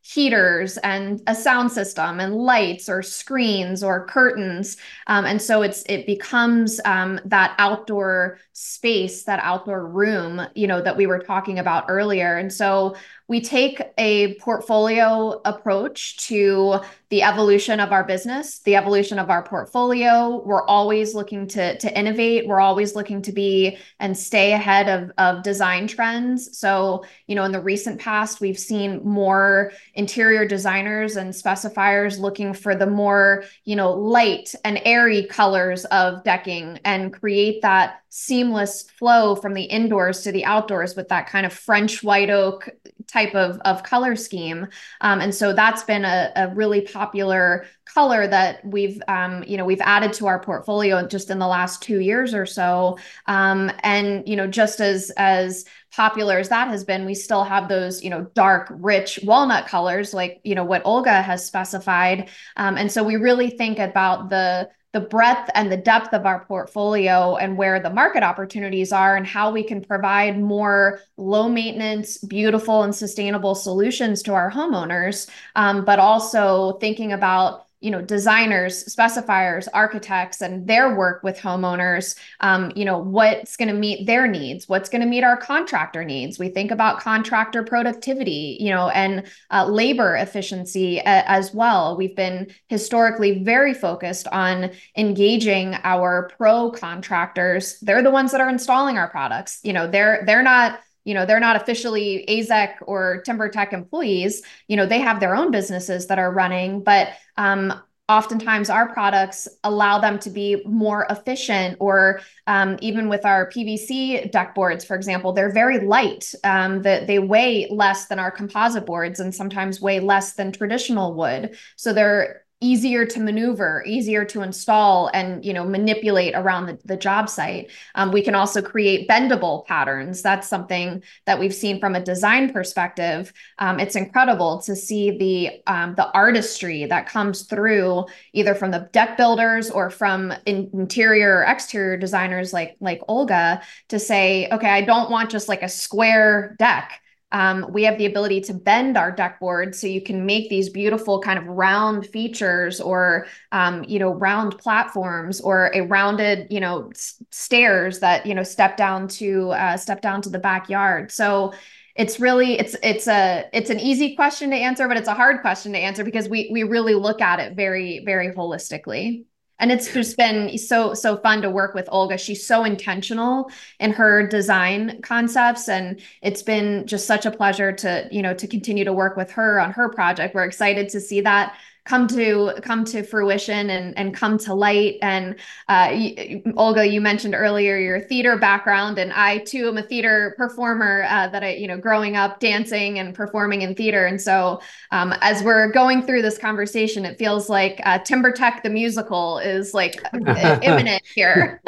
Speaker 2: heaters and a sound system and lights or screens or curtains. Um, and so it's it becomes um, that outdoor space, that outdoor room, you know, that we were talking about earlier. And so we take a portfolio approach to the evolution of our business, the evolution of our portfolio. We're always looking to, to innovate. We're always looking to be and stay ahead of, of design trends. So, you know, in the recent past, we've seen more interior designers and specifiers looking for the more, you know, light and airy colors of decking and create that seamless flow from the indoors to the outdoors with that kind of French white oak type of, of color scheme. Um, and so that's been a, a really popular color that we've, um, you know, we've added to our portfolio just in the last two years or so. Um, and, you know, just as, as popular as that has been, we still have those, you know, dark, rich walnut colors, like, you know, what Olga has specified. Um, and so we really think about the the breadth and the depth of our portfolio and where the market opportunities are and how we can provide more low maintenance, beautiful and sustainable solutions to our homeowners. Um, but also thinking about, you know, designers, specifiers, architects, and their work with homeowners, um, you know, what's going to meet their needs, what's going to meet our contractor needs. We think about contractor productivity, you know, and uh, labor efficiency a- as well. We've been historically very focused on engaging our pro contractors. They're the ones that are installing our products. You know, they're they're not you know, they're not officially A Z E C or TimberTech employees. You know, they have their own businesses that are running, but um, oftentimes our products allow them to be more efficient, or um, even with our P V C deck boards, for example, they're very light. Um, that they weigh less than our composite boards and sometimes weigh less than traditional wood. So they're easier to maneuver, easier to install and, you know, manipulate around the, the job site. Um, we can also create bendable patterns. That's something that we've seen from a design perspective. Um, it's incredible to see the, um, the artistry that comes through either from the deck builders or from in, interior or exterior designers like, like Olga, to say, okay, I don't want just like a square deck. Um, we have the ability to bend our deck board so you can make these beautiful kind of round features, or, um, you know, round platforms, or a rounded, you know, s- stairs that, you know, step down to uh, step down to the backyard. So it's really, it's, it's a, it's an easy question to answer, but it's a hard question to answer because we, we really look at it very, very holistically. And it's just been so, so fun to work with Olga. She's so intentional in her design concepts. And it's been just such a pleasure to, you know, to continue to work with her on her project. We're excited to see that come to come to fruition and and come to light. And uh, y- Olga, you mentioned earlier your theater background, and I too am a theater performer. Uh, that I, you know, growing up dancing and performing in theater, and so um, as we're going through this conversation, it feels like uh, TimberTech the musical is like imminent here.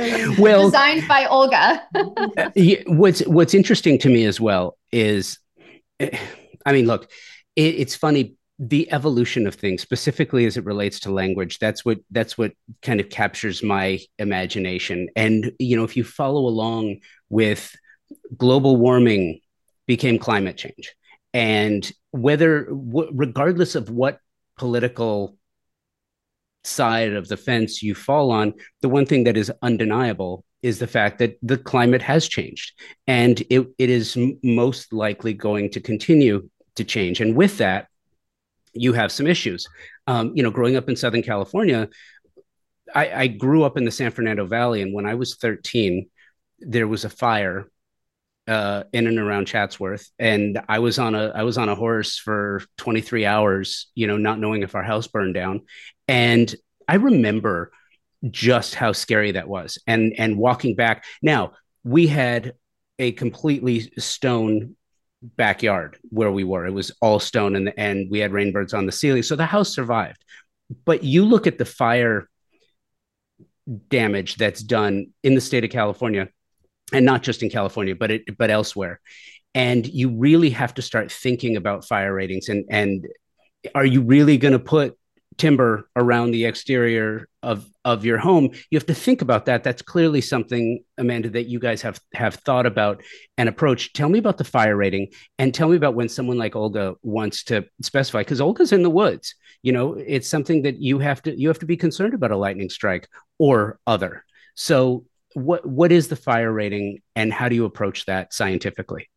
Speaker 1: Well,
Speaker 2: designed by Olga.
Speaker 1: uh, yeah, what's what's interesting to me as well is, I mean, look, it, it's funny. The evolution of things, specifically as it relates to language, that's what that's what kind of captures my imagination. And you know, if you follow along with global warming became climate change, and whether w- regardless of what political side of the fence you fall on, the one thing that is undeniable is the fact that the climate has changed, and it, it is m- most likely going to continue to change. And with that, you have some issues. Um, you know, growing up in Southern California, I, I grew up in the San Fernando Valley, and when I was thirteen, there was a fire uh, in and around Chatsworth, and I was on a I was on a horse for twenty-three hours, you know, not knowing if our house burned down, and I remember just how scary that was, and and walking back. Now we had a completely stone backyard where we were. It was all stone, and and we had rainbirds on the ceiling, so the house survived. But you look at the fire damage that's done in the state of California, and not just in California, but it but elsewhere. And you really have to start thinking about fire ratings, and and are you really going to put timber around the exterior of of your home, you have to think about that. That's clearly something, Amanda, that you guys have have thought about and approached. Tell me about the fire rating, and tell me about when someone like Olga wants to specify, because Olga's in the woods. You know, it's something that you have to you have to be concerned about, a lightning strike or other. So what what is the fire rating, and how do you approach that scientifically?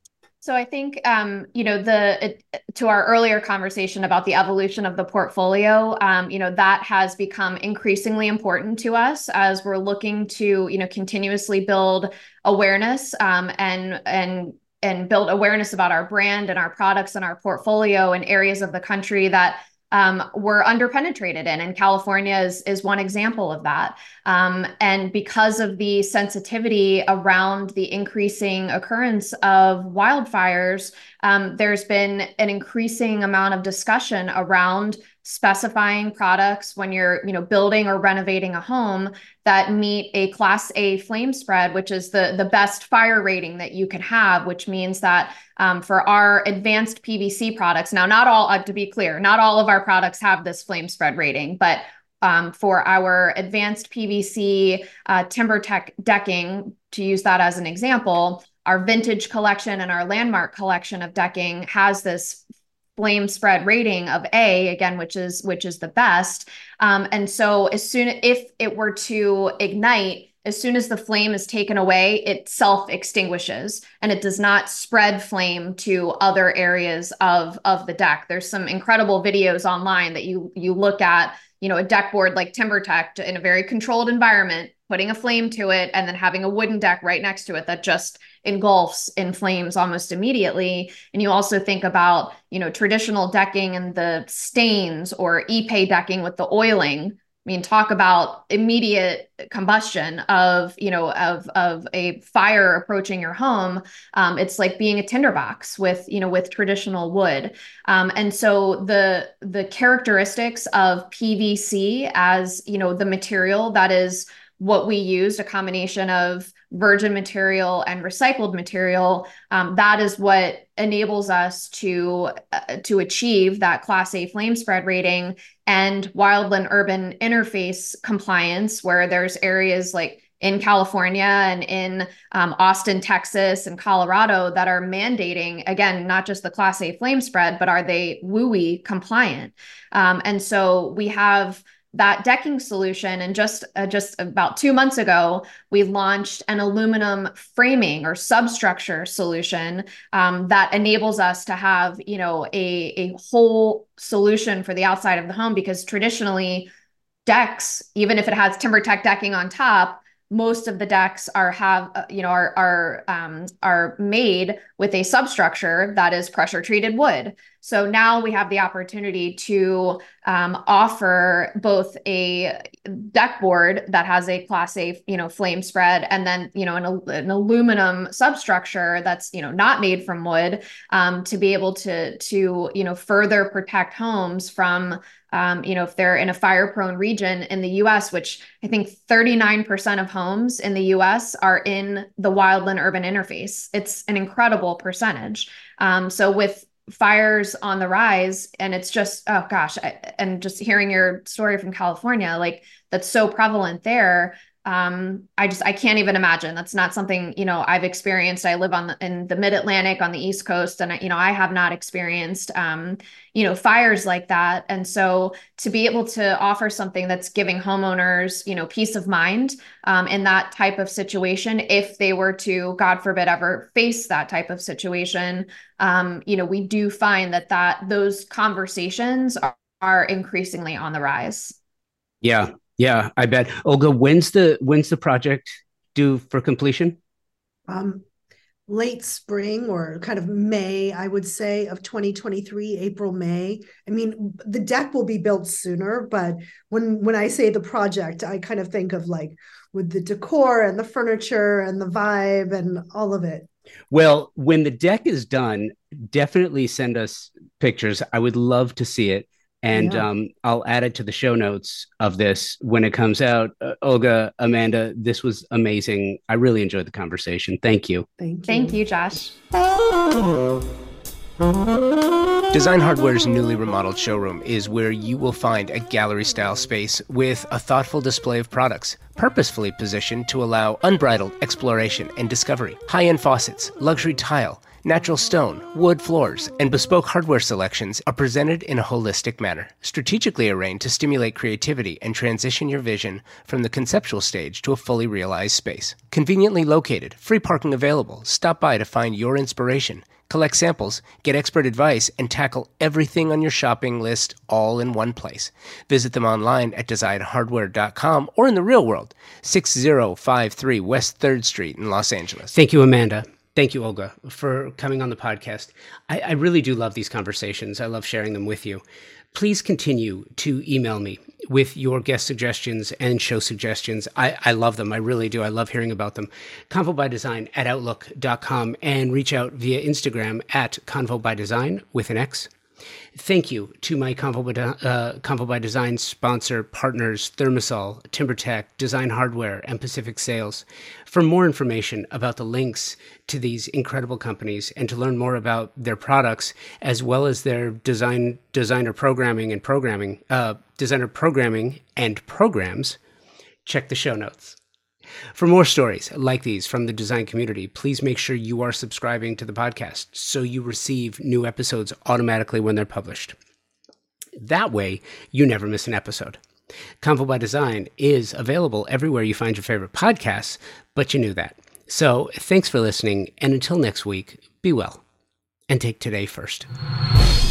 Speaker 2: So I think, um, you know, the it, to our earlier conversation about the evolution of the portfolio, um, you know, that has become increasingly important to us as we're looking to, you know, continuously build awareness, um, and and and build awareness about our brand and our products and our portfolio in areas of the country that um, we're underpenetrated in. And California is, is one example of that. Um, and because of the sensitivity around the increasing occurrence of wildfires, um, there's been an increasing amount of discussion around specifying products when you're, you know, building or renovating a home that meet a Class A flame spread, which is the, the best fire rating that you can have, which means that um, for our advanced P V C products, now not all, uh, to be clear, not all of our products have this flame spread rating, but um, for our advanced P V C uh, TimberTech decking, to use that as an example, our vintage collection and our landmark collection of decking has this flame spread rating of A, again, which is which is the best. Um, and so as soon if it were to ignite, as soon as the flame is taken away, it self-extinguishes and it does not spread flame to other areas of, of the deck. There's some incredible videos online that you you look at, you know, a deck board like TimberTech in a very controlled environment, putting a flame to it, and then having a wooden deck right next to it that just engulfs in flames almost immediately. And you also think about, you know, traditional decking and the stains, or Ipe decking with the oiling. I mean, talk about immediate combustion of, you know, of, of a fire approaching your home. Um, it's like being a tinderbox with, you know, with traditional wood. Um, and so the, the characteristics of P V C as, you know, the material that is what we used, a combination of virgin material and recycled material, um, that is what enables us to uh, to achieve that Class A flame spread rating and wildland urban interface compliance, where there's areas like in California and in um, Austin, Texas, and Colorado that are mandating, again, not just the Class A flame spread, but are they W U I compliant? Um, and so we have that decking solution. And just uh, just about two months ago, we launched an aluminum framing or substructure solution um, that enables us to have, you know, a, a whole solution for the outside of the home, because traditionally decks, even if it has TimberTech decking on top, most of the decks are have uh, you know are are um, are made with a substructure that is pressure treated wood. So now we have the opportunity to um, offer both a deck board that has a Class A, you know, flame spread, and then, you know, an, an aluminum substructure that's, you know, not made from wood, um, to be able to to you know further protect homes from um, you know, if they're in a fire prone region in the U S, which I think thirty-nine percent of homes in the U S are in the wildland urban interface. It's an incredible percentage. Um, so with fires on the rise, and it's just, oh gosh, I, and just hearing your story from California, like that's so prevalent there. Um, I just, I can't even imagine. That's not something, you know, I've experienced. I live on the, in the mid-Atlantic on the East Coast, and I, you know, I have not experienced, um, you know, fires like that. And so to be able to offer something that's giving homeowners, you know, peace of mind, um, in that type of situation, if they were to, God forbid, ever face that type of situation, um, you know, we do find that, that those conversations are, are increasingly on the rise.
Speaker 1: Yeah. Yeah, I bet. Olga, when's the when's the project due for completion?
Speaker 3: Um, late spring, or kind of May, I would say, of twenty twenty-three, April, May. I mean, the deck will be built sooner, but when when I say the project, I kind of think of like with the decor and the furniture and the vibe and all of it.
Speaker 1: Well, when the deck is done, definitely send us pictures. I would love to see it. And yeah. um, I'll add it to the show notes of this when it comes out. Uh, Olga, Amanda, this was amazing. I really enjoyed the conversation. Thank you.
Speaker 3: Thank you.
Speaker 2: Thank you, Josh.
Speaker 4: Design Hardware's newly remodeled showroom is where you will find a gallery-style space with a thoughtful display of products, purposefully positioned to allow unbridled exploration and discovery. High-end faucets, luxury tile, natural stone, wood floors, and bespoke hardware selections are presented in a holistic manner, strategically arranged to stimulate creativity and transition your vision from the conceptual stage to a fully realized space. Conveniently located, free parking available. Stop by to find your inspiration. Collect samples, get expert advice, and tackle everything on your shopping list all in one place. Visit them online at design hardware dot com or in the real world, six oh five three West third Street in Los Angeles.
Speaker 1: Thank you, Amanda. Thank you, Olga, for coming on the podcast. I, I really do love these conversations. I love sharing them with you. Please continue to email me with your guest suggestions and show suggestions. I, I love them. I really do. I love hearing about them. Convo by Design at outlook dot com, and reach out via Instagram at Convo by Design with an X. Thank you to my Convo by, uh, Convo by Design sponsor partners, Thermosol, TimberTech, Design Hardware, and Pacific Sales. For more information about the links to these incredible companies and to learn more about their products, as well as their design designer programming and programming, uh, designer programming and programs, check the show notes. For more stories like these from the design community, please make sure you are subscribing to the podcast so you receive new episodes automatically when they're published. That way, you never miss an episode. Convo by Design is available everywhere you find your favorite podcasts, but you knew that. So thanks for listening, and until next week, be well, and take today first.